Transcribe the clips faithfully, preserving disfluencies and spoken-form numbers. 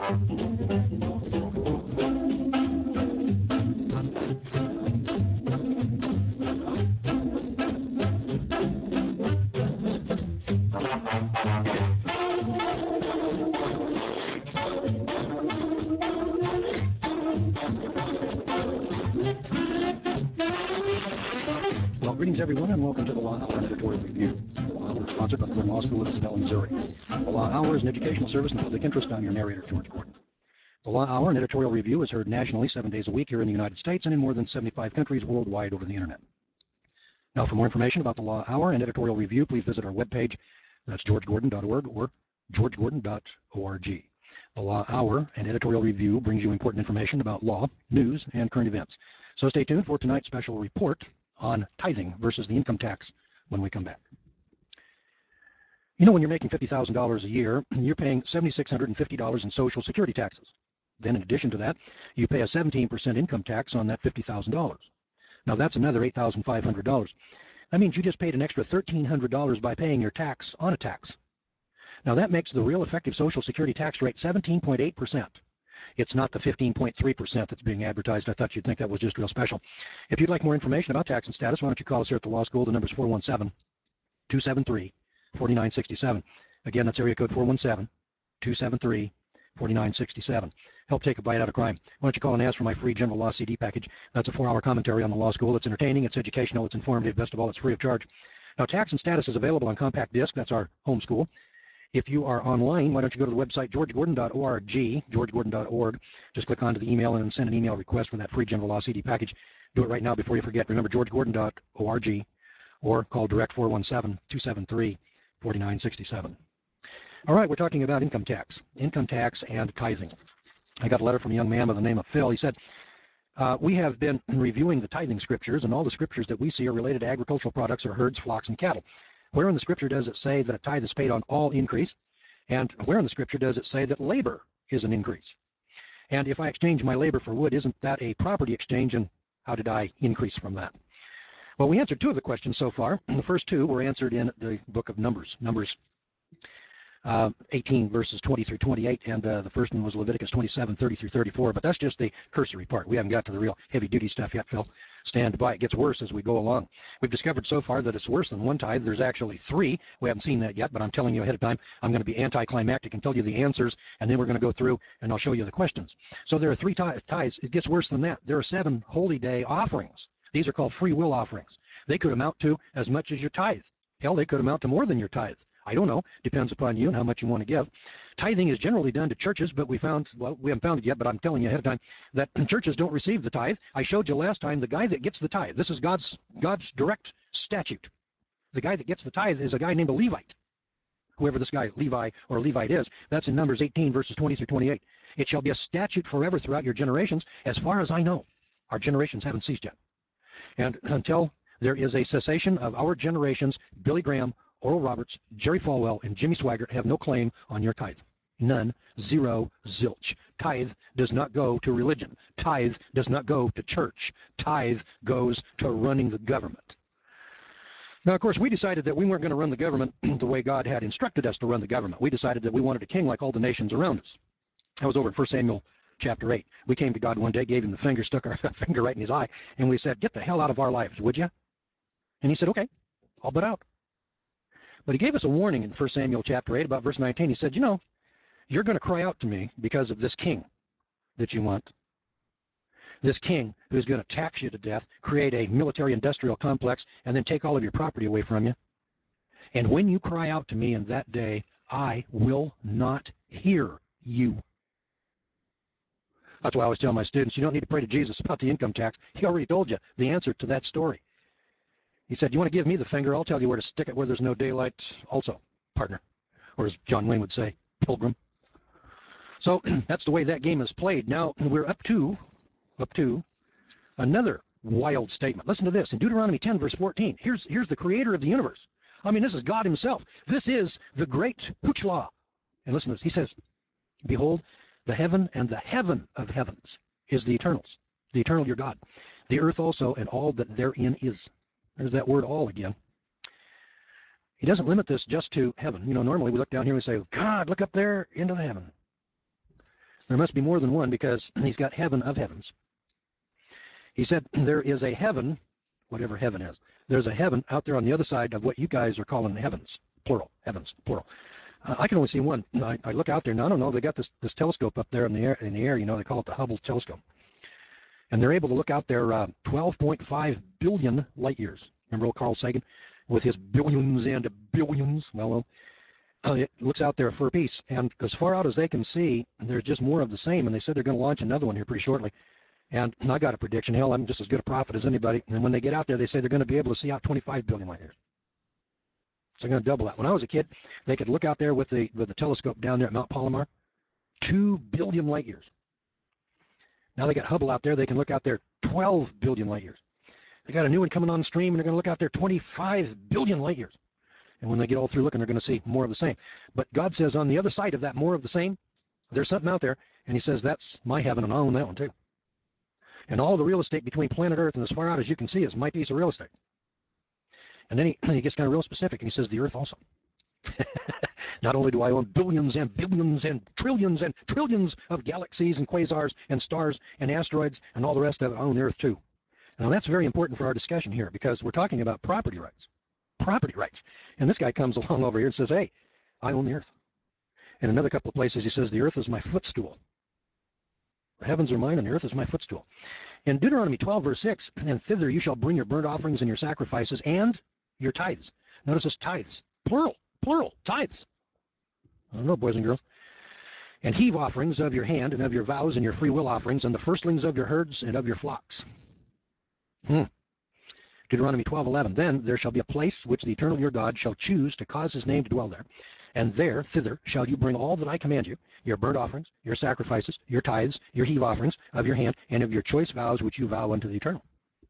Well, greetings everyone, and welcome to the Law Hour Editorial Review. The Law Hour is sponsored by the Gordon Law School of Isabel, Missouri. The Law Hour is an educational service in public interest. I'm your narrator, George Gordon. The Law Hour and Editorial Review is heard nationally seven days a week here in the United States and in more than seventy-five countries worldwide over the internet. Now, for more information about the Law Hour and Editorial Review, please visit our webpage. That's george gordon dot org or george gordon dot org. The Law Hour and Editorial Review brings you important information about law, news, and current events. So stay tuned for tonight's special report on tithing versus the income tax when we come back. You know, when you're making fifty thousand dollars a year, you're paying seven thousand six hundred fifty dollars in Social Security taxes. Then in addition to that, you pay a seventeen percent income tax on that fifty thousand dollars. Now that's another eight thousand five hundred dollars. That means you just paid an extra one thousand three hundred dollars by paying your tax on a tax. Now that makes the real effective Social Security tax rate seventeen point eight percent. It's not the fifteen point three percent that's being advertised. I thought you'd think that was just real special. If you'd like more information about tax and status, why don't you call us here at the law school? The number's four one seven, two seven three, four nine six seven. Again, that's area code four one seven, two seven three, four nine six seven. Help take a bite out of crime. Why don't you call and ask for my free general law C D package? That's a four-hour commentary on the law school. It's entertaining, it's educational, it's informative. Best of all, it's free of charge. Now, tax and status is available on compact disc. That's our home school. If you are online, why don't you go to the website george gordon dot org, george gordon dot org. Just click onto the email and send an email request for that free general law C D package. Do it right now before you forget. Remember, george gordon dot org or call direct four one seven, two seven three, four nine six seven. All right, we're talking about income tax, income tax and tithing. I got a letter from a young man by the name of Phil. He said, uh, we have been reviewing the tithing scriptures, and all the scriptures that we see are related to agricultural products or herds, flocks, and cattle. Where in the scripture does it say that a tithe is paid on all increase? And where in the scripture does it say that labor is an increase? And if I exchange my labor for wood, isn't that a property exchange? And how did I increase from that? Well, we answered two of the questions so far. The first two were answered in the book of Numbers, Numbers uh, eighteen, verses twenty through twenty-eight, and uh, the first one was Leviticus twenty-seven, thirty through thirty-four, but that's just the cursory part. We haven't got to the real heavy-duty stuff yet, Phil. Stand by. It gets worse as we go along. We've discovered so far that it's worse than one tithe. There's actually three. We haven't seen that yet, but I'm telling you ahead of time, I'm going to be anticlimactic and tell you the answers, and then we're going to go through, and I'll show you the questions. So there are three tithes. It gets worse than that. There are seven holy day offerings. These are called free will offerings. They could amount to as much as your tithe. Hell, they could amount to more than your tithe. I don't know. Depends upon you and how much you want to give. Tithing is generally done to churches, but we found, well, we haven't found it yet, but I'm telling you ahead of time that churches don't receive the tithe. I showed you last time the guy that gets the tithe. This is God's God's direct statute. The guy that gets the tithe is a guy named a Levite. Whoever this guy, Levi or Levite is, that's in Numbers eighteen, verses twenty through twenty-eight. It shall be a statute forever throughout your generations. As far as I know, our generations haven't ceased yet. And until there is a cessation of our generations, Billy Graham, Oral Roberts, Jerry Falwell, and Jimmy Swaggart have no claim on your tithe. None. Zero. Zilch. Tithe does not go to religion. Tithe does not go to church. Tithe goes to running the government. Now, of course, we decided that we weren't going to run the government the way God had instructed us to run the government. We decided that we wanted a king like all the nations around us. I was over in First Samuel chapter eight. We came to God one day, gave him the finger, stuck our finger right in his eye, and we said, get the hell out of our lives, would you? And he said, okay, I'll butt out. But he gave us a warning in First Samuel chapter eight, about verse nineteen. He said, you know, you're going to cry out to me because of this king that you want. This king who's going to tax you to death, create a military-industrial complex, and then take all of your property away from you. And when you cry out to me in that day, I will not hear you. That's why I always tell my students, you don't need to pray to Jesus about the income tax. He already told you the answer to that story. He said, you want to give me the finger, I'll tell you where to stick it where there's no daylight also, partner. Or as John Wayne would say, pilgrim. So that's the way that game is played. Now we're up to, up to another wild statement. Listen to this. In Deuteronomy ten, verse fourteen, here's, here's the creator of the universe. I mean, this is God himself. This is the great Huchla. And listen to this. He says, behold, the heaven and the heaven of heavens is the eternals, the eternal your God. The earth also and all that therein is. There's that word all again. He doesn't limit this just to heaven. You know, normally we look down here and we say, God, look up there into the heaven. There must be more than one because he's got heaven of heavens. He said there is a heaven, whatever heaven is. There's a heaven out there on the other side of what you guys are calling heavens, plural, heavens, plural. Uh, I can only see one. I, I look out there, and I don't know, they got this, this telescope up there in the air, in the air, you know, they call it the Hubble telescope. And they're able to look out there uh, twelve point five billion light years. Remember old Carl Sagan with his billions and billions? Well, uh, it looks out there for a piece. And as far out as they can see, there's just more of the same. And they said they're going to launch another one here pretty shortly. And I got a prediction. Hell, I'm just as good a prophet as anybody. And when they get out there, they say they're going to be able to see out twenty-five billion light years. So they're going to double that. When I was a kid, they could look out there with the with the telescope down there at Mount Palomar, two billion light years. Now they got Hubble out there. They can look out there twelve billion light years. They got a new one coming on stream, and they're going to look out there twenty-five billion light years. And when they get all through looking, they're going to see more of the same. But God says on the other side of that more of the same, there's something out there, and he says that's my heaven, and I own that one too. And all the real estate between planet Earth and as far out as you can see is my piece of real estate. And then he, he gets kind of real specific, and he says the Earth also. Not only do I own billions and billions and trillions and trillions of galaxies and quasars and stars and asteroids and all the rest of it, I own the Earth too. Now that's very important for our discussion here because we're talking about property rights. Property rights. And this guy comes along over here and says, hey, I own the Earth. In another couple of places he says the Earth is my footstool. The heavens are mine, and the earth is my footstool. In Deuteronomy twelve, verse six, and thither you shall bring your burnt offerings and your sacrifices and your tithes. Notice this tithes. Plural, plural, tithes. I don't know, boys and girls. And heave offerings of your hand, and of your vows, and your free will offerings, and the firstlings of your herds and of your flocks. Hmm. Deuteronomy twelve, eleven. Then there shall be a place which the eternal your God shall choose to cause his name to dwell there. And there, thither, shall you bring all that I command you, your burnt offerings, your sacrifices, your tithes, your heave offerings of your hand, and of your choice vows which you vow unto the eternal.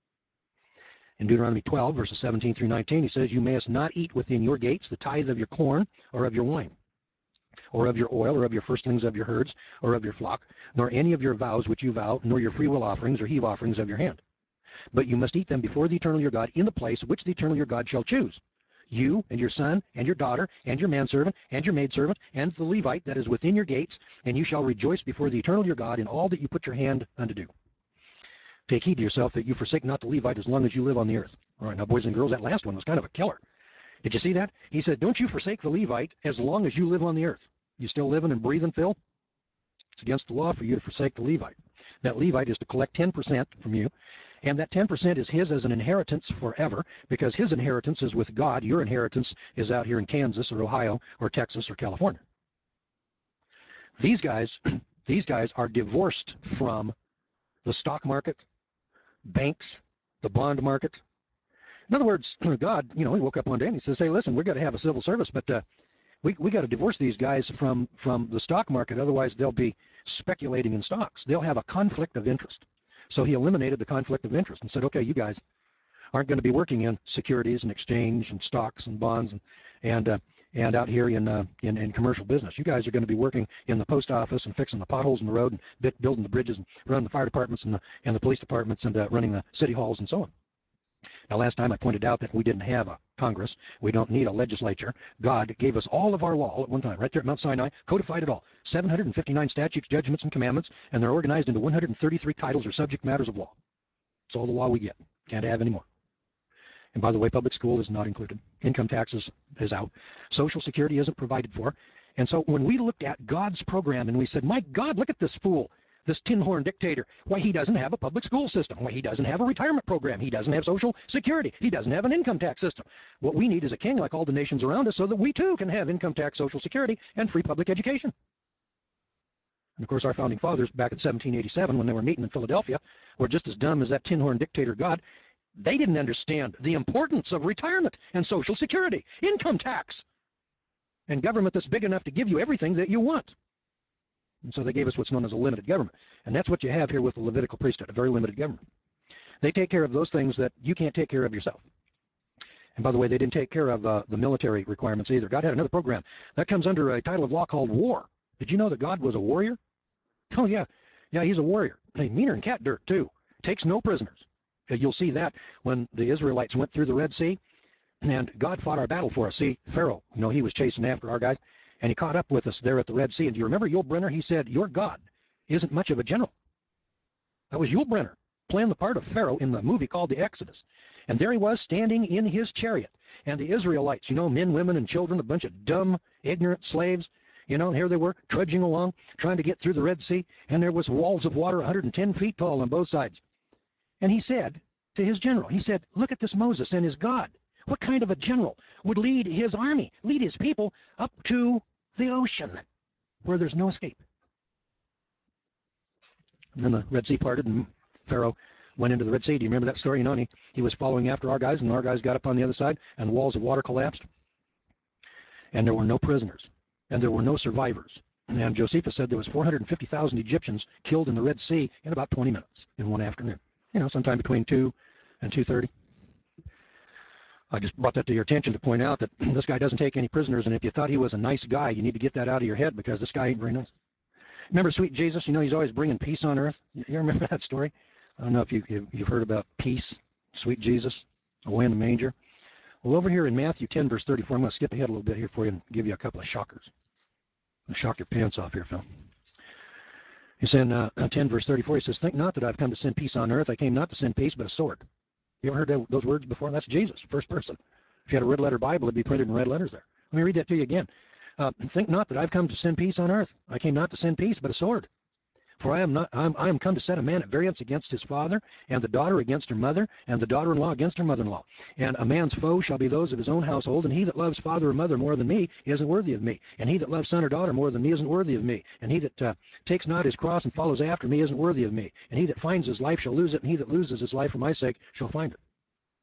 In Deuteronomy twelve, verses seventeen through nineteen, he says, you mayest not eat within your gates the tithe of your corn or of your wine, or of your oil, or of your firstlings of your herds, or of your flock, nor any of your vows which you vow, nor your free will offerings or heave offerings of your hand. But you must eat them before the eternal your God in the place which the eternal your God shall choose. You and your son and your daughter and your manservant and your maidservant and the Levite that is within your gates, and you shall rejoice before the eternal your God in all that you put your hand unto do. Take heed to yourself that you forsake not the Levite as long as you live on the earth. All right, now boys and girls, that last one was kind of a killer. Did you see that? He said, don't you forsake the Levite as long as you live on the earth. You still living and breathing, Phil? It's against the law for you to forsake the Levite. That Levite is to collect ten percent from you, and that ten percent is his as an inheritance forever, because his inheritance is with God. Your inheritance is out here in Kansas or Ohio or Texas or California. These guys, these guys are divorced from the stock market, banks, the bond market. In other words, God, you know, he woke up one day and he says, hey, listen, we've got to have a civil service, but uh, we we got to divorce these guys from, from the stock market. Otherwise, they'll be speculating in stocks. They'll have a conflict of interest. So he eliminated the conflict of interest and said, okay, you guys aren't going to be working in securities and exchange and stocks and bonds and and uh, and out here in, uh, in in commercial business. You guys are going to be working in the post office and fixing the potholes in the road and building the bridges and running the fire departments and the and the police departments and uh, running the city halls and so on. Now, last time I pointed out that we didn't have a Congress. We don't need a legislature. God gave us all of our law all at one time, right there at Mount Sinai, codified it all. seven hundred fifty-nine statutes, judgments, and commandments, and they're organized into one hundred thirty-three titles or subject matters of law. It's all the law we get. Can't have any more. And by the way, public school is not included. Income taxes is out. Social Security isn't provided for. And so when we looked at God's program and we said, my God, look at this fool, this tin horn dictator. Why, he doesn't have a public school system. Why, he doesn't have a retirement program. He doesn't have Social Security. He doesn't have an income tax system. What we need is a king like all the nations around us so that we too can have income tax, Social Security, and free public education. And of course, our founding fathers back in seventeen eighty-seven, when they were meeting in Philadelphia, were just as dumb as that tin horn dictator God. They didn't understand the importance of retirement and Social Security, income tax, and government that's big enough to give you everything that you want. And so they gave us what's known as a limited government. And that's what you have here with the Levitical priesthood, a very limited government. They take care of those things that you can't take care of yourself. And by the way, they didn't take care of uh, the military requirements either. God had another program. That comes under a title of law called war. Did you know that God was a warrior? Oh, yeah. Yeah, he's a warrior. Hey, meaner than cat dirt, too. Takes no prisoners. You'll see that when the Israelites went through the Red Sea, and God fought our battle for us. See, Pharaoh, you know, he was chasing after our guys. And he caught up with us there at the Red Sea. And do you remember Yul Brynner? He said, your God isn't much of a general. That was Yul Brynner playing the part of Pharaoh in the movie called The Exodus. And there he was standing in his chariot. And the Israelites, you know, men, women, and children, a bunch of dumb, ignorant slaves, you know, here they were trudging along, trying to get through the Red Sea. And there was walls of water one hundred ten feet tall on both sides. And he said to his general, he said, look at this Moses and his God. What kind of a general would lead his army, lead his people up to the ocean where there's no escape? And then the Red Sea parted and Pharaoh went into the Red Sea. Do you remember that story? You know, and he, he was following after our guys, and our guys got up on the other side, and walls of water collapsed. And there were no prisoners, and there were no survivors. And Josephus said there was four hundred fifty thousand Egyptians killed in the Red Sea in about twenty minutes in one afternoon. You know, sometime between two and two thirty. I just brought that to your attention to point out that this guy doesn't take any prisoners, and if you thought he was a nice guy, you need to get that out of your head, because this guy ain't very nice. Remember sweet Jesus? You know, he's always bringing peace on earth. You remember that story? I don't know if you, you've heard about peace, sweet Jesus, away in the manger. Well, over here in Matthew ten, verse thirty-four, I'm going to skip ahead a little bit here for you and give you a couple of shockers. I'll shock your pants off here, Phil. He's in uh, ten, verse thirty-four. He says, think not that I've come to send peace on earth. I came not to send peace, but a sword. You ever heard that, those words before? That's Jesus, first person. If you had a red letter Bible, it'd be printed in red letters there. Let me read that to you again. Uh, think not that I've come to send peace on earth. I came not to send peace, but a sword. For I am not I'm, I am come to set a man at variance against his father, and the daughter against her mother, and the daughter-in-law against her mother-in-law. And a man's foe shall be those of his own household, and he that loves father or mother more than me isn't worthy of me. And he that loves son or daughter more than me isn't worthy of me. And he that uh, takes not his cross and follows after me isn't worthy of me. And he that finds his life shall lose it, and he that loses his life for my sake shall find it.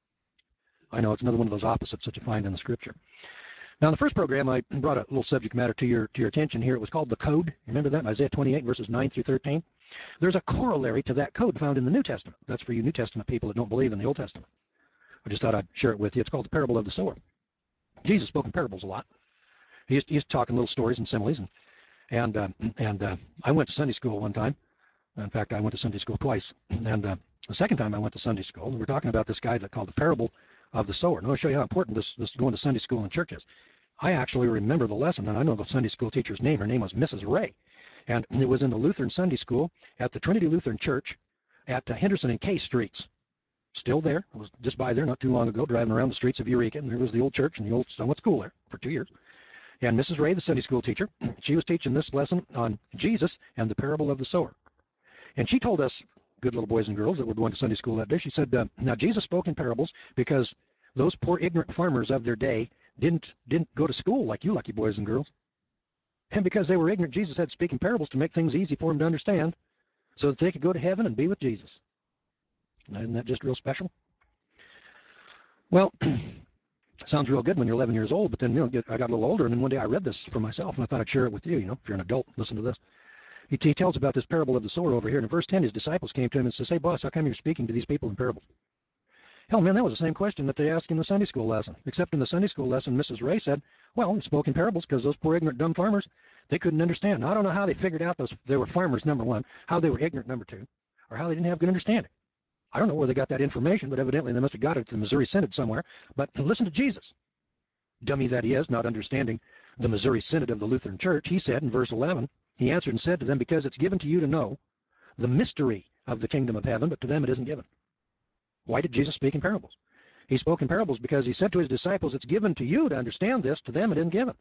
I know it's another one of those opposites that you find in the Scripture. Now, in the first program, I brought a little subject matter to your to your attention here. It was called the Code. Remember that? Isaiah twenty-eight, verses nine through thirteen. There's a corollary to that code found in the New Testament. That's for you New Testament people that don't believe in the Old Testament. I just thought I'd share it with you. It's called the parable of the sower. Jesus spoke in parables a lot. He used, he used to talk in little stories and similes. And and uh, and uh, I went to Sunday school one time. In fact, I went to Sunday school twice. And uh, the second time I went to Sunday school, we were talking about this guy that called the parable of the sower. And I'll show you how important this, this going to Sunday school and church is. I actually remember the lesson, and I know the Sunday school teacher's name. Her name was Missus Ray. And it was in the Lutheran Sunday School at the Trinity Lutheran Church at uh, Henderson and K Streets. Still there. I was just by there not too long ago, driving around the streets of Eureka, and there was the old church and the old somewhat school there for two years. And Missus Ray, the Sunday school teacher, she was teaching this lesson on Jesus and the parable of the sower. And she told us, good little boys and girls that were going to Sunday school that day, she said, uh, now Jesus spoke in parables because those poor ignorant farmers of their day didn't didn't go to school like you lucky boys and girls. And because they were ignorant, Jesus had to speak in parables to make things easy for them to understand so that they could go to heaven and be with Jesus. Isn't that just real special? Well, sounds real good when you're eleven years old, but then you know, get, I got a little older, and then one day I read this for myself, and I thought I'd share it with you. You know, if you're an adult, listen to this. He, he tells about this parable of the sower over here, and in verse ten, his disciples came to him and said, "Hey, boss, how come you're speaking to these people in parables?" Hell, man, that was the same question that they asked in the Sunday school lesson. Except in the Sunday school lesson, Missus Ray said, well, he spoke in parables because those poor ignorant dumb farmers, they couldn't understand. Now, I don't know how they figured out those they were farmers, number one, how they were ignorant, number two, or how they didn't have good understanding. I don't know where they got that information, but evidently they must have got it at the Missouri Synod somewhere. But listen to Jesus. Dummy that he is, not understanding the Missouri Synod of the Lutheran Church, he said in verse eleven, he answered and said to them, because it's given to you to know the mystery of the kingdom of heaven, but to them it isn't given. Why did Jesus speak in parables? He spoke in parables because he said to his disciples, it's given to you to understand this, to them it isn't given.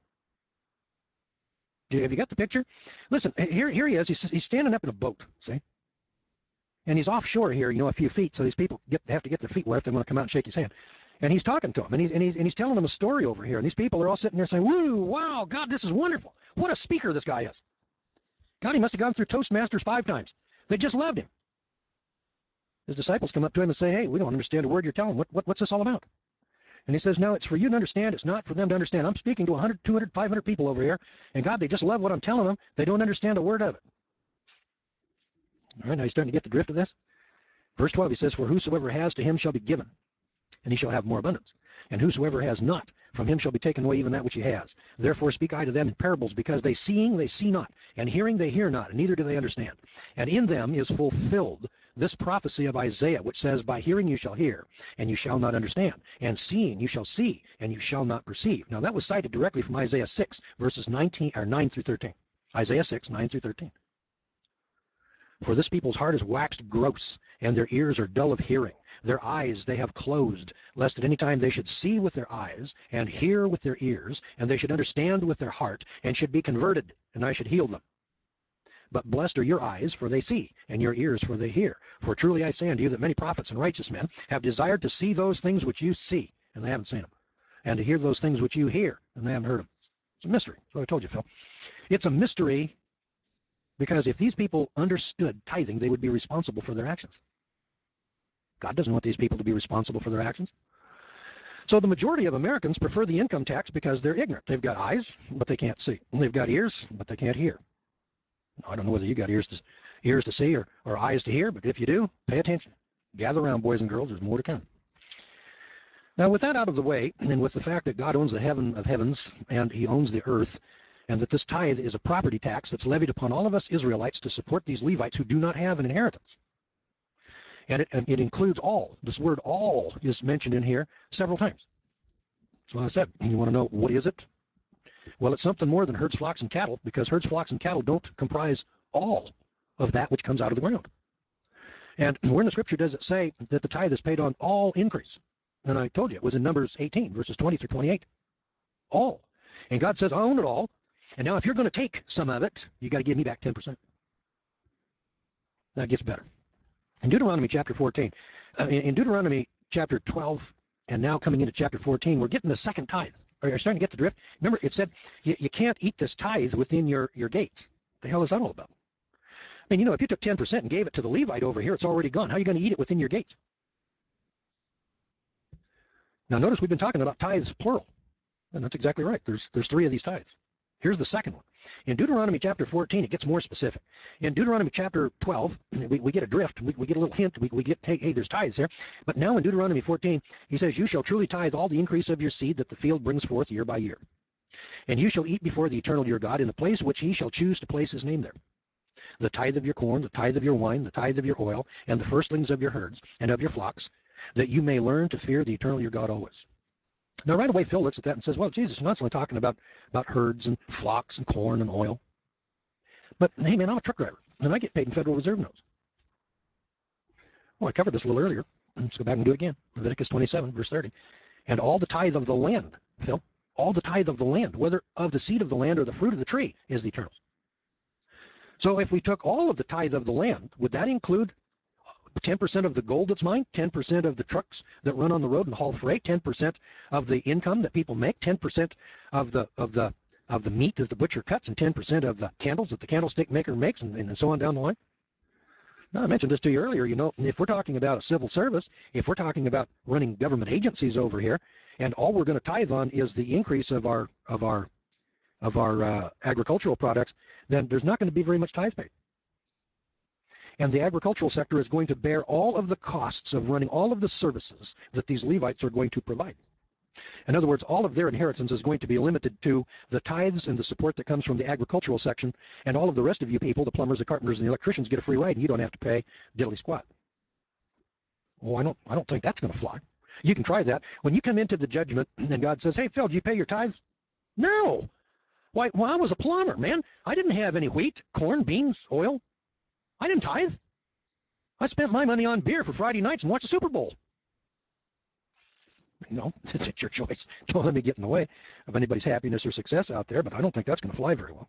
Have you got the picture? Listen, here, here he is. He's, he's standing up in a boat, see? And he's offshore here, you know, a few feet, so these people get, have to get their feet wet if they want to come out and shake his hand. And he's talking to them, and he's, and, he's, and he's telling them a story over here. And these people are all sitting there saying, woo, wow, God, this is wonderful. What a speaker this guy is. God, he must have gone through Toastmasters five times. They just loved him. His disciples come up to him and say, hey, we don't understand a word you're telling. What, what, what's this all about? And he says, no, it's for you to understand. It's not for them to understand. I'm speaking to one hundred, two hundred, five hundred people over here, and God, they just love what I'm telling them. They don't understand a word of it. All right, now you're starting to get the drift of this? Verse twelve, he says, for whosoever has, to him shall be given, and he shall have more abundance. And whosoever has not, from him shall be taken away even that which he has. Therefore speak I to them in parables, because they seeing they see not, and hearing they hear not, and neither do they understand. And in them is fulfilled this prophecy of Isaiah, which says, by hearing you shall hear, and you shall not understand, and seeing you shall see, and you shall not perceive. Now that was cited directly from Isaiah six, verses nineteen or nine through thirteen. Isaiah six, nine through thirteen. For this people's heart is waxed gross, and their ears are dull of hearing. Their eyes they have closed, lest at any time they should see with their eyes, and hear with their ears, and they should understand with their heart, and should be converted, and I should heal them. But blessed are your eyes, for they see, and your ears, for they hear. For truly I say unto you that many prophets and righteous men have desired to see those things which you see, and they haven't seen them, and to hear those things which you hear, and they haven't heard them. It's a mystery. That's what I told you, Phil. It's a mystery because if these people understood tithing, they would be responsible for their actions. God doesn't want these people to be responsible for their actions. So the majority of Americans prefer the income tax because they're ignorant. They've got eyes, but they can't see. And they've got ears, but they can't hear. I don't know whether you got ears to, ears to see or, or eyes to hear, but if you do, pay attention. Gather around, boys and girls. There's more to come. Now, with that out of the way, and with the fact that God owns the heaven of heavens and he owns the earth, and that this tithe is a property tax that's levied upon all of us Israelites to support these Levites who do not have an inheritance. And it, and it includes all. This word all is mentioned in here several times. So I said, you want to know what is it? Well, it's something more than herds, flocks, and cattle, because herds, flocks, and cattle don't comprise all of that which comes out of the ground. And where in the scripture does it say that the tithe is paid on all increase? And I told you it was in Numbers eighteen, verses twenty through twenty-eight. All. And God says, I own it all. And now if you're going to take some of it, you got to give me back ten percent. That gets better. In Deuteronomy chapter fourteen, uh, in, in Deuteronomy chapter twelve, and now coming into chapter fourteen, we're getting the second tithe. Are you starting to get the drift? Remember, it said you, you can't eat this tithe within your, your gates. What the hell is that all about? I mean, you know, if you took ten percent and gave it to the Levite over here, it's already gone. How are you going to eat it within your gates? Now, notice we've been talking about tithes plural, and that's exactly right. There's, there's three of these tithes. Here's the second one. In Deuteronomy chapter fourteen, it gets more specific. In Deuteronomy chapter twelve, we, we get a drift. We, we get a little hint. We, we get, hey, hey, there's tithes here. But now in Deuteronomy fourteen, he says, you shall truly tithe all the increase of your seed that the field brings forth year by year. And you shall eat before the eternal your God in the place which he shall choose to place his name there. The tithe of your corn, the tithe of your wine, the tithe of your oil, and the firstlings of your herds and of your flocks, that you may learn to fear the eternal your God always. Now, right away, Phil looks at that and says, well, Jesus, you're not only talking about, about herds and flocks and corn and oil. But, hey, man, I'm a truck driver, and I get paid in Federal Reserve notes. Well, I covered this a little earlier. Let's go back and do it again. Leviticus twenty-seven, verse thirty. And all the tithe of the land, Phil, all the tithe of the land, whether of the seed of the land or the fruit of the tree, is the eternal's. So if we took all of the tithe of the land, would that include ten percent of the gold that's mined, ten percent of the trucks that run on the road and haul freight, ten percent of the income that people make, ten percent of the of the of the meat that the butcher cuts, and ten percent of the candles that the candlestick maker makes, and, and so on down the line? Now, I mentioned this to you earlier. You know, if we're talking about a civil service, if we're talking about running government agencies over here, and all we're going to tithe on is the increase of our of our of our uh, agricultural products, then there's not going to be very much tithe paid. And the agricultural sector is going to bear all of the costs of running all of the services that these Levites are going to provide. In other words, all of their inheritance is going to be limited to the tithes and the support that comes from the agricultural section, and all of the rest of you people, the plumbers, the carpenters, and the electricians, get a free ride, and you don't have to pay diddly squat. Well, I don't, I don't think that's going to fly. You can try that. When you come into the judgment and God says, hey, Phil, do you pay your tithes? No. Why, well, I was a plumber, man. I didn't have any wheat, corn, beans, oil. I didn't tithe. I spent my money on beer for Friday nights and watched the Super Bowl. No, it's your choice. Don't let me get in the way of anybody's happiness or success out there, but I don't think that's going to fly very well.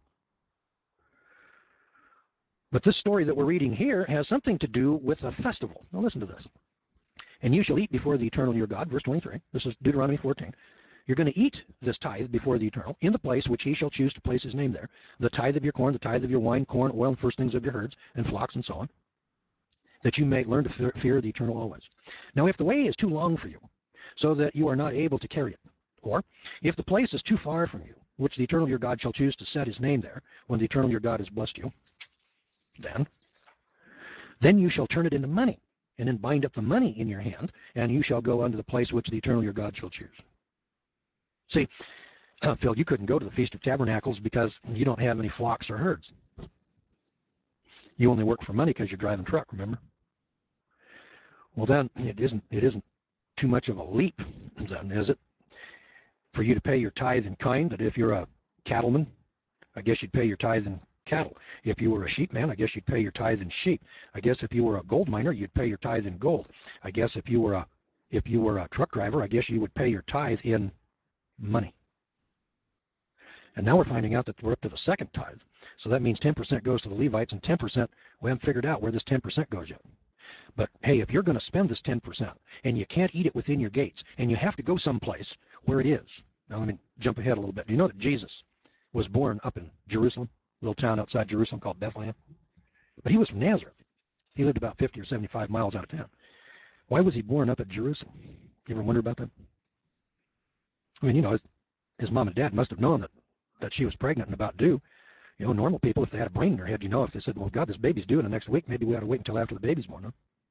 But this story that we're reading here has something to do with a festival. Now listen to this. And you shall eat before the eternal your God, verse twenty-three. This is Deuteronomy fourteen. You're going to eat this tithe before the eternal in the place which he shall choose to place his name there. The tithe of your corn, the tithe of your wine, corn, oil, and firstlings of your herds and flocks and so on, that you may learn to fear, fear the eternal always. Now, if the way is too long for you, so that you are not able to carry it, or if the place is too far from you, which the eternal your God shall choose to set his name there, when the eternal your God has blessed you, then, then you shall turn it into money, and then bind up the money in your hand, and you shall go unto the place which the eternal your God shall choose. See, uh, Phil, you couldn't go to the Feast of Tabernacles because you don't have any flocks or herds. You only work for money because you're driving a truck, remember? Well, then it isn't, it isn't too much of a leap, then, is it, for you to pay your tithe in kind, that if you're a cattleman, I guess you'd pay your tithe in cattle. If you were a sheep man, I guess you'd pay your tithe in sheep. I guess if you were a gold miner, you'd pay your tithe in gold. I guess if you were a if you were a truck driver, I guess you would pay your tithe in money. And now we're finding out that we're up to the second tithe. So that means ten percent goes to the Levites, and ten percent, we haven't figured out where this ten percent goes yet. But hey, if you're going to spend this ten percent and you can't eat it within your gates and you have to go someplace where it is. Now let me jump ahead a little bit. Do you know that Jesus was born up in Jerusalem, a little town outside Jerusalem called Bethlehem? But he was from Nazareth. He lived about fifty or seventy-five miles out of town. Why was he born up at Jerusalem? You ever wonder about that? I mean, you know, his, his mom and dad must have known that, that she was pregnant and about due. You know, normal people, if they had a brain in their head, you know, if they said, well, God, this baby's due in the next week, maybe we ought to wait until after the baby's born, huh?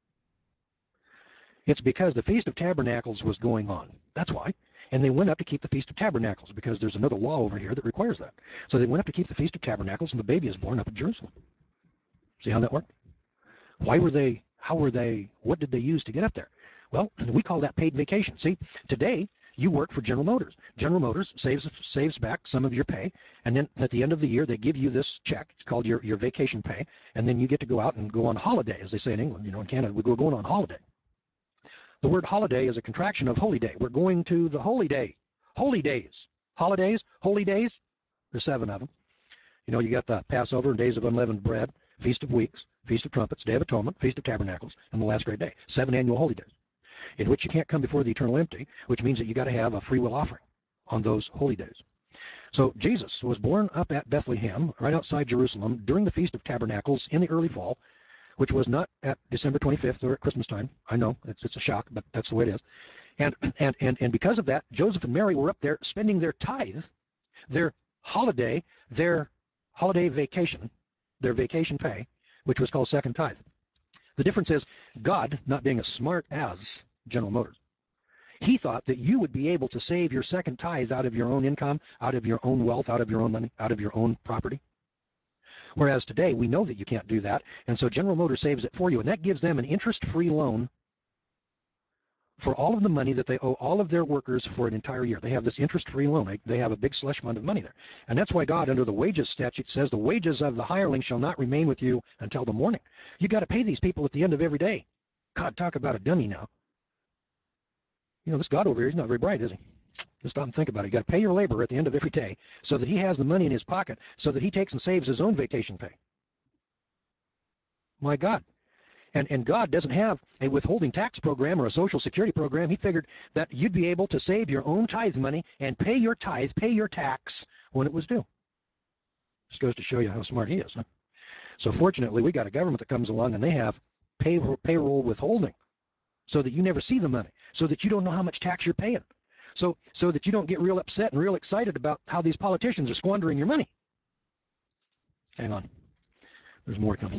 It's because the Feast of Tabernacles was going on. That's why. And they went up to keep the Feast of Tabernacles because there's another law over here that requires that. So they went up to keep the Feast of Tabernacles, and the baby is born up at Jerusalem. See how that worked? Why were they, how were they, what did they use to get up there? Well, we call that paid vacation. See, today you work for General Motors. General Motors saves saves back some of your pay, and then at the end of the year they give you this check. It's called your, your vacation pay, and then you get to go out and go on holiday, as they say in England. You know, in Canada, we're going on holiday. The word holiday is a contraction of holy day. We're going to the holy day. Holy days. Holidays, holy days, there's seven of them. You know, you got the Passover and Days of Unleavened Bread, Feast of Weeks, Feast of Trumpets, Day of Atonement, Feast of Tabernacles, and the last great day. Seven annual holy days, in which you can't come before the eternal empty, which means that you got to have a free will offering on those holy days. So Jesus was born up at Bethlehem, right outside Jerusalem, during the Feast of Tabernacles in the early fall, which was not at December twenty-fifth or at Christmas time. I know, it's, it's a shock, but that's the way it is. And, and, and, and because of that, Joseph and Mary were up there spending their tithe, their holiday, their holiday vacation, their vacation pay, which was called second tithe. The difference is God, not being as smart as General Motors, he thought that you would be able to save your second tithe out of your own income, out of your own wealth, out of your own money, out of your own property. Whereas today, we know that you can't do that, and so General Motors saves it for you, and that gives them an interest-free loan for all of the money that they owe all of their workers for an entire year. They have this interest-free loan. They, they have a big slush fund of money there. And that's why God, under the wages statute, says the wages of the hireling shall not remain with you until the morning. You got to pay these people at the end of every day. God, talk about a dummy now. You know, this God over here, he's not very bright, is he? Just stop and think about it. You got to pay your labor at the end of every day so that he has the money in his pocket, so that he takes and saves his own vacation pay. My God. And, and God doesn't have a withholding tax program or a social security program. He figured that you'd be able to save your own tithe money and pay your tithe, pay your tax when it was due. Just goes to show you how smart he is. Huh? So fortunately, we got a government that comes along and they have pay, payroll withholding so that you never see the money, so that you don't know how much tax you're paying, so, so that you don't get real upset and real excited about how these politicians are squandering your money. Hang on. There's more to come.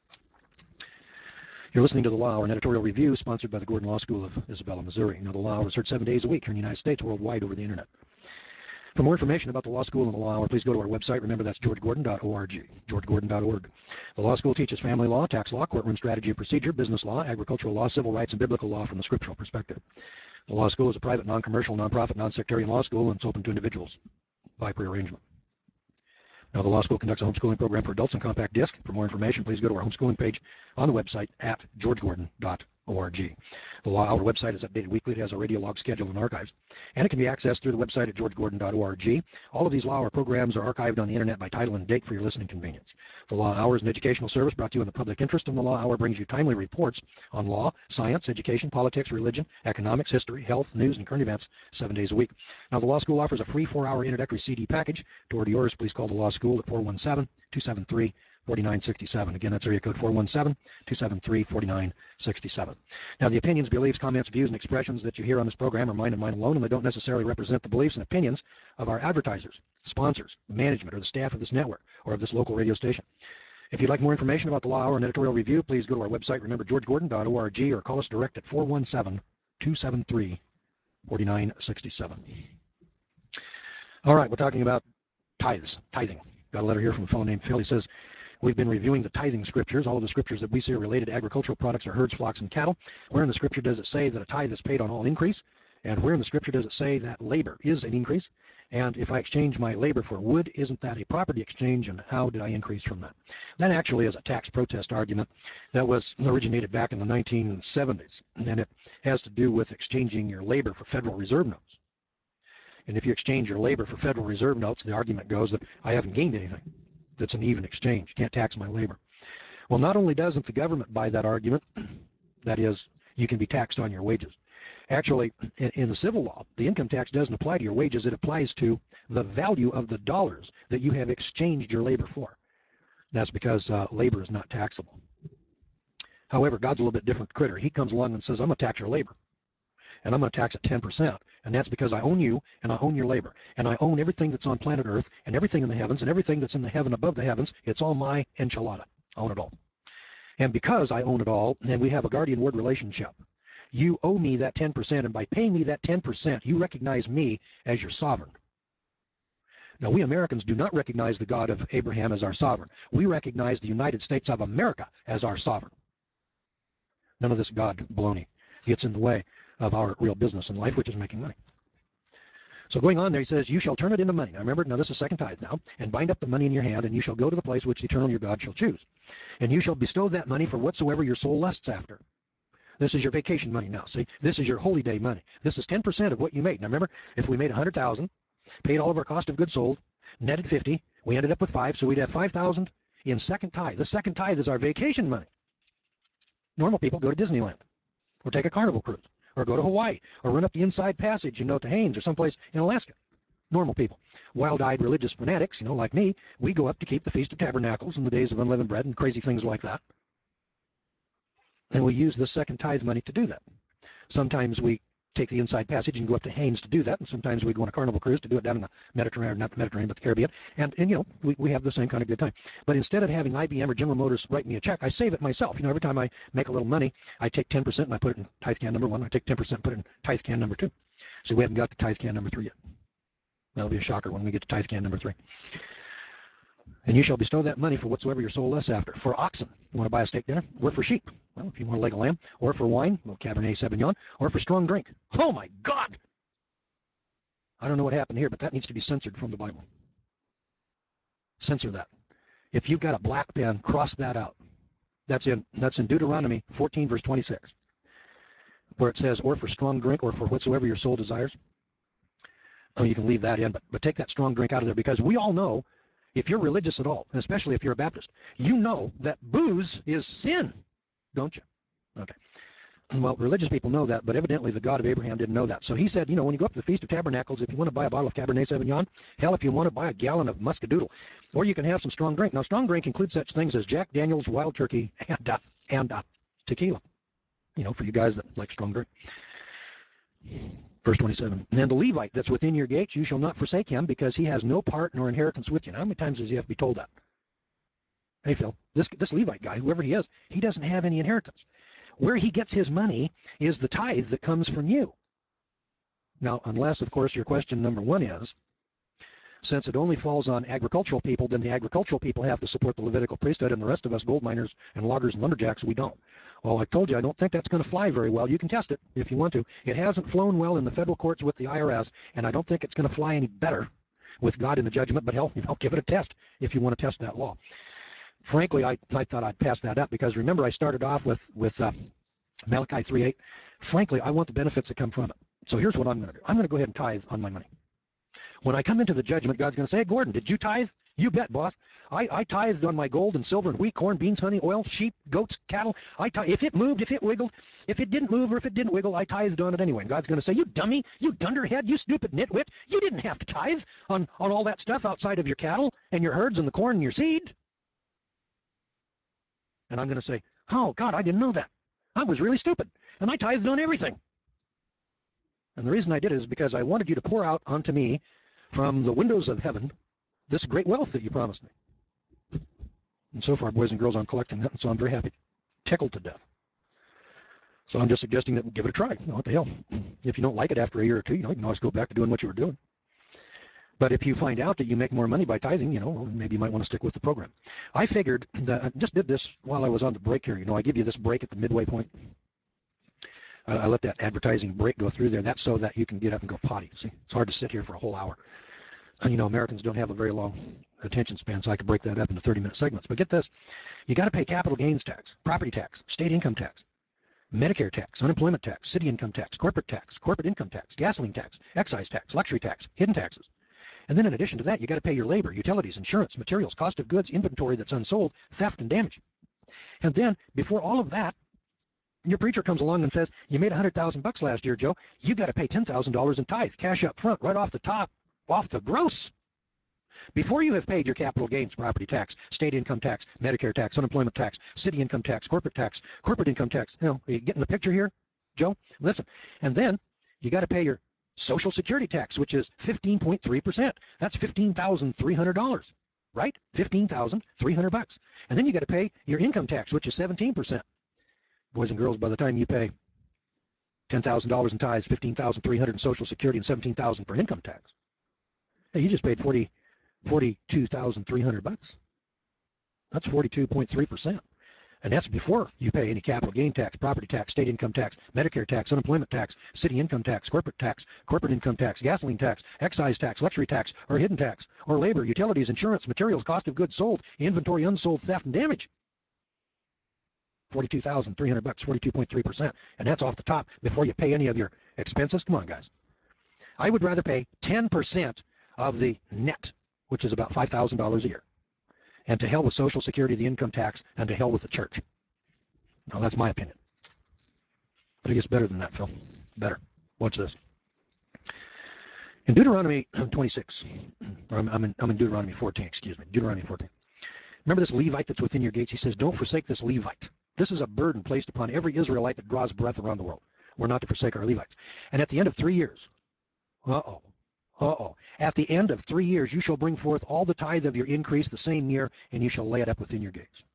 You're listening to The Law Hour, an editorial review sponsored by the Gordon Law School of Isabella, Missouri. Now, The Law Hour is heard seven days a week here in the United States, worldwide over the internet. For more information about the Law School and the Law Hour, please go to our website. Remember, that's george gordon dot org, george gordon dot org. The Law School teaches family law, tax law, courtroom strategy and procedure, business law, agricultural law, civil rights, and biblical law from the scriptural perspective. The Law School is a private, non-commercial, non-profit, non-sectarian law school, and it's open to individuals by prearrangement. Now, the Law School conducts a homeschooling program for adults on compact disc. For more information, please go to our homeschooling page on the website at george gordon dot org. The Law Hour website is updated weekly. It has a radio log schedule and archives, and it can be accessed through the website at george gordon dot org. All of these Law Hour programs are archived on the internet by title and date for your listening convenience. The Law Hour is an educational service brought to you in the public interest, and the Law Hour brings you timely reports on law, science, education, politics, religion, economics, history, health, news, and current events seven days a week. Now, the Law School offers a free four-hour introductory C D package. To order yours, please call the Law School at four one seven, two seven three, four nine six seven. Again, that's area code four one seven, two seven three, four nine six seven. Now, the opinions, beliefs, comments, views, and expressions that you hear on this program are mine and mine alone, and they don't necessarily represent the beliefs and opinions of our advertisers, sponsors, the management, or the staff of this network or of this local radio station. If you'd like more information about the Law Hour and editorial review, please go to our website, remember, george gordon dot org, or call us direct at four one seven, two seven three, four nine six seven. All right, we're talking about tithes, tithing. Got a letter here from a fellow named Phil. He says, we've been reviewing the tithing scriptures. All of the scriptures that we see are related to agricultural products or herds, flocks, and cattle. Where in the scripture does it say that a tithe is paid on all increase? And where in the scripture does it say that labor is an increase? And if I exchange my labor for wood, isn't that a property exchange, and how did I increase from that? That actually is a tax protest argument that was originated back in the nineteen seventies, and it has to do with exchanging your labor for Federal Reserve notes. And if you exchange your labor for Federal Reserve notes, the argument goes that I haven't gained anything. That's an even exchange. You can't tax my labor. Well, not only doesn't the government buy that argument, that is, you can be taxed on your wages. Actually, in, in the civil law, the income tax doesn't apply to your wages. It applies to the value of the dollars that you have exchanged your labor for. That's because uh, labor is not taxable. However, God's a little bit different critter. He comes along and says, I'm going to tax your labor. And I'm going to tax it ten percent. And that's because I own you and I own your labor. And I own everything that's on planet Earth and everything in the heavens and everything that's in the heaven above the heavens. It's all my enchilada. I own it all. And because I own it all, and we have a guardian word relationship, you owe me that ten percent. And by paying me that ten percent, you recognize me as your sovereign. Now, we Americans do not recognize the God of Abraham as our sovereign. We recognize the United States of America as our sovereign. None of this God baloney gets in the way of our real business in life, which is making money. So going on there, he says, you shall turn it into money. Now remember, now this is second tithe now, and bind up the money in your hand, and you shall go to the place which the eternal your God shall choose. And you shall bestow that money for whatsoever your soul lusts after. This is your vacation money now, see? This is your holy day money. This is ten percent of what you made. Now remember, if we made one hundred thousand dollars, paid all of our cost of goods sold, netted fifty, we ended up with five, so we'd have five thousand dollars in second tithe. The second tithe is our vacation money. Normal people go to Disneyland, or take a Carnival cruise, or go to Hawaii, or run up the Inside Passage, you know, to Haines or someplace in Alaska. Normal people. Wild-eyed religious fanatics, you know, like me, we go up to keep the Feast of Tabernacles and the Days of Unleavened Bread and crazy things like that. And we use the second tithe money to do that. Sometimes we take the Inside Passage and go up to Haines to do that, and sometimes we go on a Carnival cruise to do it down in the Mediterranean, not the Mediterranean, but the Caribbean, and, and you know, we, we have the same kind of good time. But instead of having I B M or General Motors write me a check, I save it myself. You know, every time I make a little money, I take ten percent and I put it in tithe can number one, I take ten percent and put it in tithe can number two. So we haven't got to tithe can number three yet. That'll be a shocker when we get to tithe can number three. And you shall bestow that money for whatsoever your soul lusts after. For oxen, you want to buy a steak dinner? Or for sheep, well, if you want a leg of lamb. Or for wine, well, Cabernet Sauvignon. Or for strong drink. Oh my God! I don't know what happened here, but that needs to be censored from the Bible. Censor that. If you've got a black pen, cross that out. That's in that's in Deuteronomy fourteen, verse twenty-six, where it says, or for strong drink, or for whatsoever your soul desires. Oh, you can leave that in, but, but take that strong drink out of there, because we all know, if you're religious at all, and especially if you're a Baptist, you know that booze is sin, don't you? Okay. Well, religious people know that, but evidently the God of Abraham didn't know that. So he said, you know, when you go up to the Feast of Tabernacles, if you want to buy a bottle of Cabernet Sauvignon, hell, if you want to buy a gallon of Muscadoodle, or you can have some strong drink. Now, strong drink includes such things as Jack Daniels, Wild Turkey, and, uh, and uh, tequila, you know, for you guys that like strong drink. Verse twenty-seven, and the Levite that's within your gates, you shall not forsake him, because he has no part nor inheritance with you. Now, how many times does he have to be told that? Hey, Phil, this, this Levite guy, whoever he is, he doesn't have any inheritance. Where he gets his money is the tithe that comes from you. Now, unless, of course, your question number one is, since it only falls on agricultural people, then the agricultural people have to support the Levitical priesthood, and the rest of us gold miners and loggers and lumberjacks, we don't. Well, I told you, I don't think that's going to fly very well. You can test it if you want to. It hasn't flown well in the federal courts with the I R S, and I don't think it's going to fly any better with God in the judgment, but hell, you know, give it a test if you want to test that law. Frankly, I, I thought I'd pass that up, because remember I started off with, with uh, Malachi three eight. Frankly, I want the benefits that come from it. So here's what I'm going to do. I'm going to go ahead and tithe on my money. When I come into the judgment, God's going to say, hey, Gordon, did you tithe? You bet, boss. I, I tithed on my gold and silver and wheat, corn, beans, honey, oil, sheep, goats, cattle. I tithe. If it moved, if it wiggled, if it didn't move or if it didn't wiggle, I tithed on it anyway. And God's going to say, you dummy, you dunderhead, you stupid nitwit, you didn't have to tithe on, on all that stuff outside of your cattle and your herds and the corn and your seed. And I'm going to say, oh, God, I didn't know that. I was really stupid, and I tithed on everything. And the reason I did it is because I wanted you to pour out onto me from the windows of heaven this great wealth that you promised me. And so far, boys and girls, I'm collecting that, and so I'm very happy. Tickled to death. So I'm just suggesting that we give it a try. You know, what the hell? If you don't like it after a year or two, you know, you can always go back to doing what you were doing. But if you find out that you make more money by tithing, you know, well, maybe you might want to stick with the program. I figured that I just did this while I was on the break here. You know, I give you this break at the midway point. I, I let that advertising break go through there. That's so that you can get up and go potty. See, it's hard to sit here for a whole hour And, you know, Americans don't have a very long attention span, so I could break that up into thirty minute segments. But get this, you got to pay capital gains tax, property tax, state income tax, Medicare tax, unemployment tax, city income tax, corporate tax, corporate income tax, gasoline tax, excise tax, luxury tax, hidden taxes. And then in addition to that, you got to pay your labor, utilities, insurance, materials, cost of goods, inventory that's unsold, theft and damage. And then before all of that, your preacher comes along and says, you made a hundred thousand bucks last year, Joe. You got to pay ten thousand dollars in tithe, cash up front, right off the top, off the gross. Before you have paid your capital gains property tax, state income tax, Medicare tax, unemployment tax, city income tax, corporate tax, corporate income tax. You know, are you getting the picture here, Joe? Listen. And then you got to pay your Social Security tax, which is fifteen point three percent. That's fifteen thousand three hundred dollars, right? fifteen thousand three hundred bucks. And then you got to pay your income tax, which is seventeen percent. Boys and girls, by the time you pay ten thousand dollars in tithes, fifteen thousand three hundred dollars in Social Security, and seventeen thousand dollars for income tax, hey, you just paid forty, forty-two thousand three hundred bucks. That's forty-two point three percent. And that's before you pay any capital gain tax, property tax, state income tax, Medicare tax, unemployment tax, city income tax, corporate tax, corporate income tax, gasoline tax, excise tax, luxury tax, or hidden tax, or labor, utilities, insurance, materials, cost of goods sold, inventory, unsold, theft, and damage. forty-two thousand three hundred bucks, forty-two point three percent. And that's off the top before you pay any of your expenses. Come on, guys. I would rather pay ten percent of the net, which is about five thousand dollars a year. And to hell with Social Security, the income tax, and to hell with the church. Now, that's my opinion. But it gets better than that, Phil. Better. Watch this. In Deuteronomy twenty-six, or I'm, I'm, in, I'm in Deuteronomy fourteen, excuse me, Deuteronomy fourteen. Remember this Levite that's within your gates? He says, don't forsake this Levite. This is a burden placed upon every Israelite that draws breath around the world. We're not to forsake our Levites. And at the end of three years, uh-oh, uh-oh. At the end of three years, you shall bring forth all the tithe of your increase the same year, and you shall lay it up within your gates.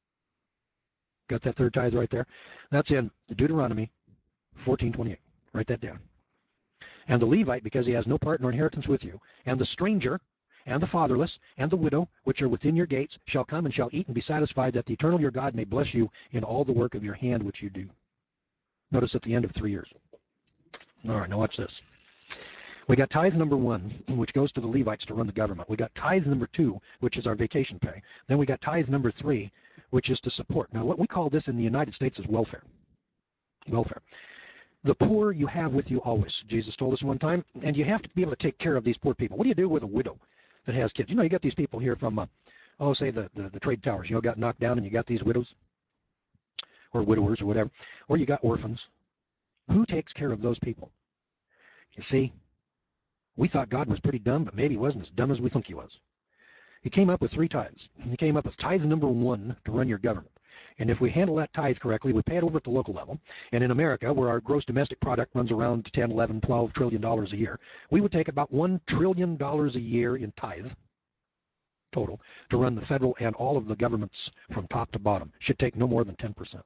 Got that third tithe right there? That's in Deuteronomy fourteen twenty-eight. Write that down. And the Levite, because he has no part nor inheritance with you, and the stranger, and the fatherless, and the widow, which are within your gates, shall come and shall eat and be satisfied, that the eternal your God may bless you in all the work of your hand which you do. Notice at the end of three years. All right, now watch this. We got tithe number one, which goes to the Levites to run the government. We got tithe number two, which is our vacation pay. Then we got tithe number three, which is to support. Now, what we call this in the United States is welfare. Welfare. The poor you have with you always, Jesus told us one time, and you have to be able to take care of these poor people. What do you do with a widow that has kids? You know, you got these people here from, uh, oh, say the, the, the trade towers, you know, got knocked down, and you got these widows, or widowers, or whatever, or you got orphans. Who takes care of those people? You see, we thought God was pretty dumb, but maybe he wasn't as dumb as we think he was. He came up with three tithes. He came up with tithe number one to run your government. And if we handle that tithe correctly, we pay it over at the local level. And in America, where our gross domestic product runs around ten, eleven, twelve trillion dollars a year, we would take about one trillion dollars a year in tithe total to run the federal and all of the governments from top to bottom. Should take no more than ten percent.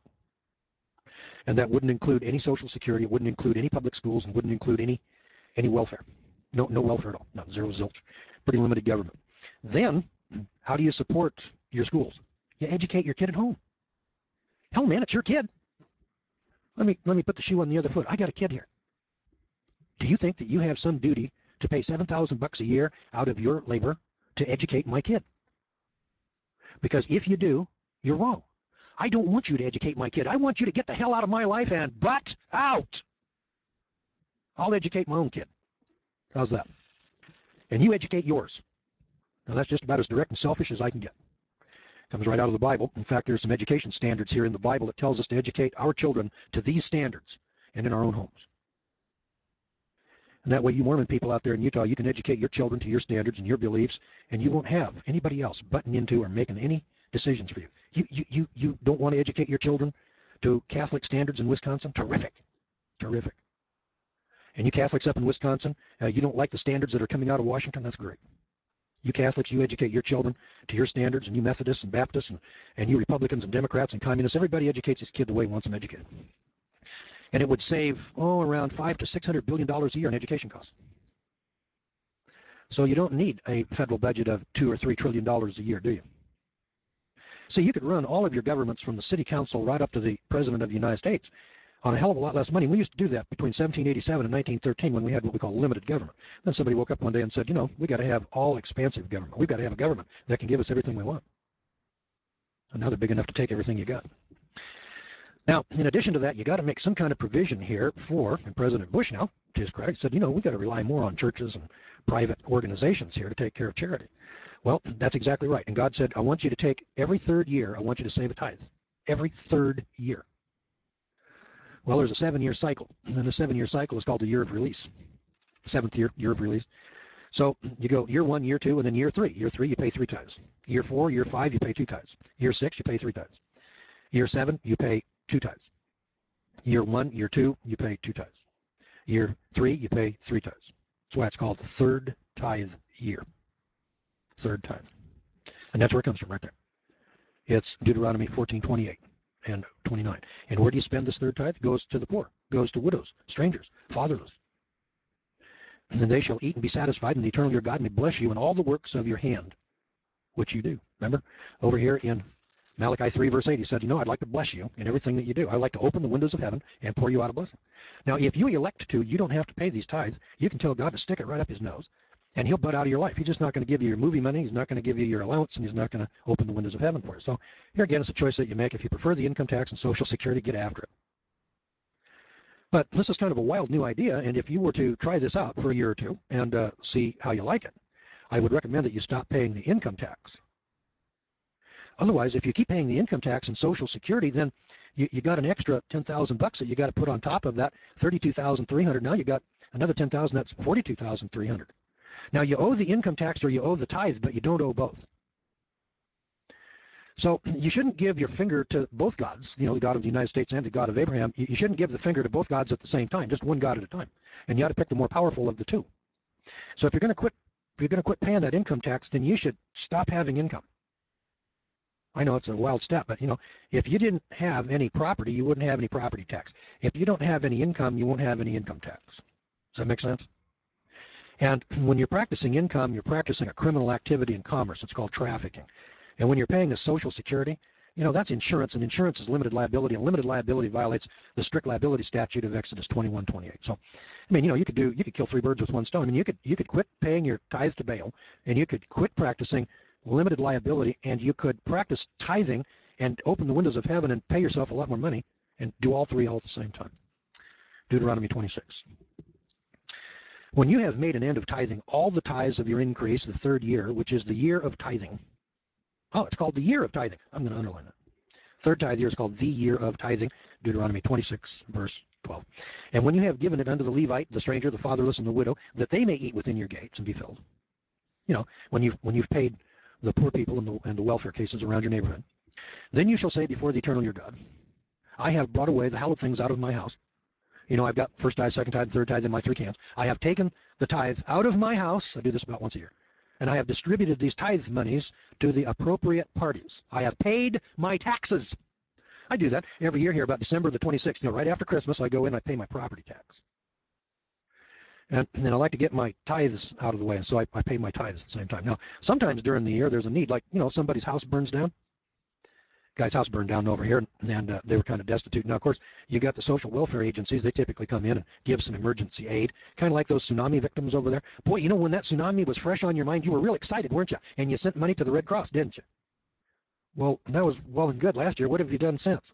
And that wouldn't include any Social Security, it wouldn't include any public schools, and wouldn't include any any welfare. No, no welfare at all. Not zero zilch. Pretty limited government. Then, how do you support your schools? You educate your kid at home. Hell, man, it's your kid. Let me let me put the shoe on the other foot. I got a kid here. Do you think that you have some duty to pay seven thousand bucks a year out of your labor to educate my kid? Because if you do, you're wrong. I don't want you to educate my kid. I want you to get the hell out of my life and butt out. I'll educate my own kid. How's that? And you educate yours. Now, that's just about as direct and selfish as I can get. Comes right out of the Bible. In fact, there's some education standards here in the Bible that tells us to educate our children to these standards and in our own homes. And that way, you Mormon people out there in Utah, you can educate your children to your standards and your beliefs, and you won't have anybody else butting into or making any decisions for you. You, you, you, you don't want to educate your children to Catholic standards in Wisconsin? Terrific. Terrific. And you Catholics up in Wisconsin, uh, you don't like the standards that are coming out of Washington? That's great. You Catholics, you educate your children to your standards, and you Methodists and Baptists, and, and you Republicans and Democrats and Communists, everybody educates his kid the way he wants them educated. And it would save, oh, around five to six hundred billion dollars a year in education costs. So you don't need a federal budget of two or three trillion dollars a year, do you? So you could run all of your governments from the city council right up to the president of the United States on a hell of a lot less money. We used to do that between seventeen eighty-seven and nineteen thirteen when we had what we call limited government. Then somebody woke up one day and said, you know, we got to have all expansive government. We've got to have a government that can give us everything we want. And now they're big enough to take everything you got. Now, in addition to that, you got to make some kind of provision here for, and President Bush now, to his credit, said, you know, we got to rely more on churches and private organizations here to take care of charity. Well, that's exactly right. And God said, I want you to take every third year, I want you to save a tithe. Every third year. Well, there's a seven-year cycle, and the seven-year cycle is called the year of release. Seventh year, year of release. So you go year one, year two, and then year three. Year three, you pay three tithes. Year four, year five, you pay two tithes. Year six, you pay three tithes. Year seven, you pay two tithes. Year one, year two, you pay two tithes. Year three, you pay three tithes. That's why it's called the third tithe year. Third tithe. And that's where it comes from right there. It's Deuteronomy fourteen twenty-eight and twenty-nine. And where do you spend this third tithe? It goes to the poor, goes to widows, strangers, fatherless. And then they shall eat and be satisfied, and the eternal your God may bless you in all the works of your hand, which you do. Remember, over here in Malachi three, verse eight, he said, you know, I'd like to bless you in everything that you do. I'd like to open the windows of heaven and pour you out a blessing. Now, if you elect to, you don't have to pay these tithes. You can tell God to stick it right up his nose, and he'll butt out of your life. He's just not going to give you your movie money. He's not going to give you your allowance, and he's not going to open the windows of heaven for you. So here again, it's a choice that you make. If you prefer the income tax and Social Security, get after it. But this is kind of a wild new idea, and if you were to try this out for a year or two and uh, see how you like it, I would recommend that you stop paying the income tax. Otherwise, if you keep paying the income tax and Social Security, then you, you got an extra ten thousand bucks that you got to put on top of that thirty-two thousand three hundred. Now you got another ten thousand. That's forty-two thousand three hundred. Now you owe the income tax or you owe the tithe, but you don't owe both. So you shouldn't give your finger to both gods, you know, the God of the United States and the God of Abraham. You shouldn't give the finger to both gods at the same time, just one God at a time. And you ought to pick the more powerful of the two. So if you're going to quit, if you're going to quit paying that income tax, then you should stop having income. I know it's a wild step, but you know, if you didn't have any property, you wouldn't have any property tax. If you don't have any income, you won't have any income tax. Does that make sense? And when you're practicing income, you're practicing a criminal activity in commerce. It's called trafficking. And when you're paying a Social Security, you know, that's insurance, and insurance is limited liability, and limited liability violates the strict liability statute of Exodus twenty-one twenty-eight. So, I mean, you know, you could do, you could kill three birds with one stone. I mean, you could, you could quit paying your tithes to Baal, and you could quit practicing limited liability, and you could practice tithing and open the windows of heaven and pay yourself a lot more money and do all three all at the same time. Deuteronomy twenty-six. When you have made an end of tithing all the tithes of your increase the third year, which is the year of tithing. Oh, it's called the year of tithing. I'm going to underline that. Third tithe year is called the year of tithing, Deuteronomy twenty-six, verse twelve. And when you have given it unto the Levite, the stranger, the fatherless, and the widow, that they may eat within your gates and be filled. You know, when you've, when you've paid the poor people and the, and the welfare cases around your neighborhood, then you shall say before the eternal your God, I have brought away the hallowed things out of my house. You know, I've got first tithe, second tithe, third tithe in my three cans. I have taken the tithe out of my house. I do this about once a year. And I have distributed these tithe monies to the appropriate parties. I have paid my taxes. I do that every year here about December the twenty-sixth. You know, right after Christmas, I go in and I pay my property tax. And then I like to get my tithes out of the way, and so I, I pay my tithes at the same time. Now, sometimes during the year there's a need, like, you know, somebody's house burns down. Guy's house burned down over here, and uh, they were kind of destitute. Now, of course, you got the social welfare agencies. They typically come in and give some emergency aid, kind of like those tsunami victims over there. Boy, you know, when that tsunami was fresh on your mind, you were real excited, weren't you? And you sent money to the Red Cross, didn't you? Well, that was well and good last year. What have you done since?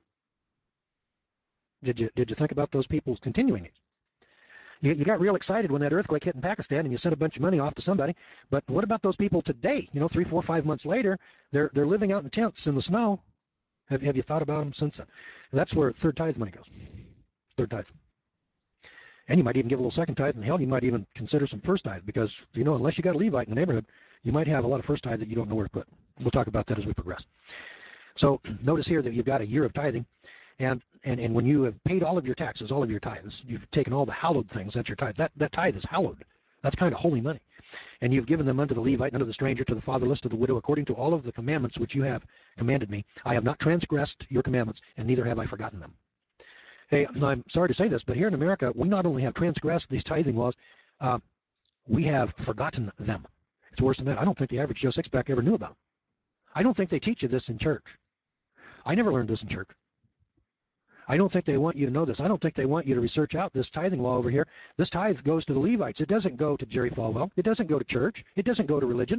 Did you did you think about those people continuing it? You, you got real excited when that earthquake hit in Pakistan, and you sent a bunch of money off to somebody. But what about those people today? You know, three, four, five months later, they're they're living out in tents in the snow. Have, have you thought about them since then? That's where third tithe money goes. Third tithe. And you might even give a little second tithe, and hell, you might even consider some first tithe, because, you know, unless you got a Levite in the neighborhood, you might have a lot of first tithe that you don't know where to put. We'll talk about that as we progress. So notice here that you've got a year of tithing, and, and, and when you have paid all of your taxes, all of your tithes, you've taken all the hallowed things, that's your tithe. That, that tithe is hallowed. That's kind of holy money. And you've given them unto the Levite, unto the stranger, to the fatherless, to the widow, according to all of the commandments which you have commanded me. I have not transgressed your commandments, and neither have I forgotten them. Hey, I'm sorry to say this, but here in America, we not only have transgressed these tithing laws, uh, we have forgotten them. It's worse than that. I don't think the average Joe Sixpack ever knew about them. I don't think they teach you this in church. I never learned this in church. I don't think they want you to know this. I don't think they want you to research out this tithing law over here. This tithe goes to the Levites. It doesn't go to Jerry Falwell. It doesn't go to church. It doesn't go to religion.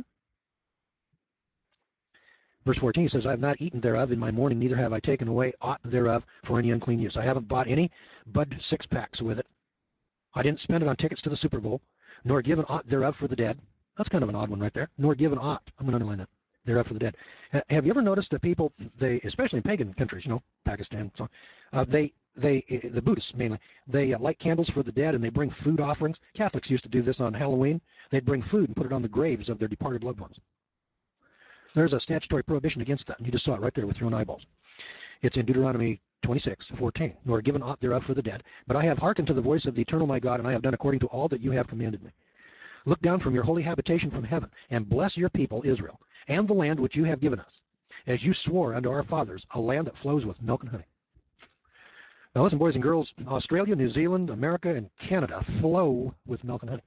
Verse fourteen says, I have not eaten thereof in my mourning, neither have I taken away aught thereof for any unclean use. I haven't bought any Bud six-packs with it. I didn't spend it on tickets to the Super Bowl, nor given aught thereof for the dead. That's kind of an odd one right there. Nor given aught. I'm going to underline that. Thereof for the dead. Uh, have you ever noticed that people, they, especially in pagan countries, you know, Pakistan, so uh, they, they, uh, the Buddhists mainly, they uh, light candles for the dead and they bring food offerings. Catholics used to do this on Halloween. They'd bring food and put it on the graves of their departed loved ones. There's a statutory prohibition against that, and you just saw it right there with your own eyeballs. It's in Deuteronomy twenty-six, fourteen, nor given aught thereof for the dead. But I have hearkened to the voice of the eternal my God, and I have done according to all that you have commanded me. Look down from your holy habitation from heaven, and bless your people Israel, and the land which you have given us, as you swore unto our fathers, a land that flows with milk and honey. Now listen, boys and girls, Australia, New Zealand, America, and Canada flow with milk and honey.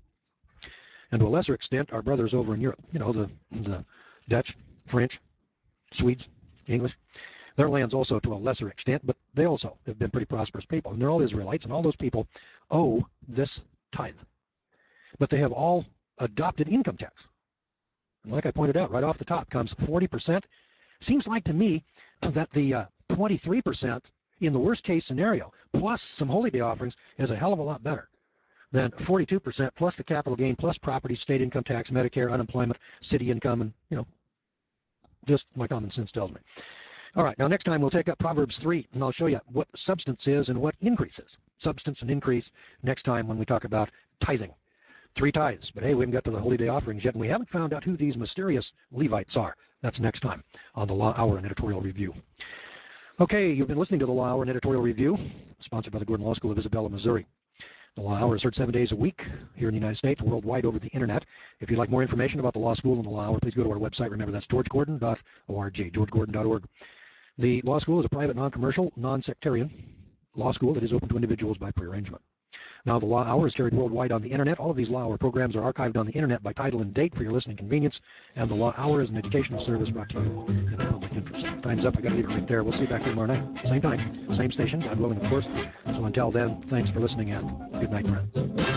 And to a lesser extent, our brothers over in Europe, you know, the, the Dutch, French, Swedes, English, their lands also to a lesser extent, but they also have been pretty prosperous people. And they're all Israelites, and all those people owe this tithe. But they have all adopted income tax. And like I pointed out, right off the top comes forty percent. Seems like to me that the uh, twenty-three percent in the worst case scenario, plus some holy day offerings, is a hell of a lot better than forty-two percent plus the capital gain, plus property, state income tax, Medicare, unemployment, city income, and, you know, just my common sense tells me. All right, now next time we'll take up Proverbs three, and I'll show you what substance is and what increase is. Substance and increase next time when we talk about tithing. Three tithes, but hey, we haven't got to the Holy Day offerings yet, and we haven't found out who these mysterious Levites are. That's next time on the Law Hour and Editorial Review. Okay, you've been listening to the Law Hour and Editorial Review, sponsored by the Gordon Law School of Isabella, Missouri. The Law Hour is heard seven days a week here in the United States, worldwide over the internet. If you'd like more information about the Law School and the Law Hour, please go to our website. Remember, that's george gordon dot org, george gordon dot org. The Law School is a private, non-commercial, non-sectarian law school that is open to individuals by prearrangement. Now, the Law Hour is carried worldwide on the internet. All of these Law Hour programs are archived on the internet by title and date for your listening convenience. And the Law Hour is an educational service brought to you in the public interest. Time's up. I got to leave it right there. We'll see you back here tomorrow night. Same time, same station, God willing, of course. So until then, thanks for listening and good night, friends.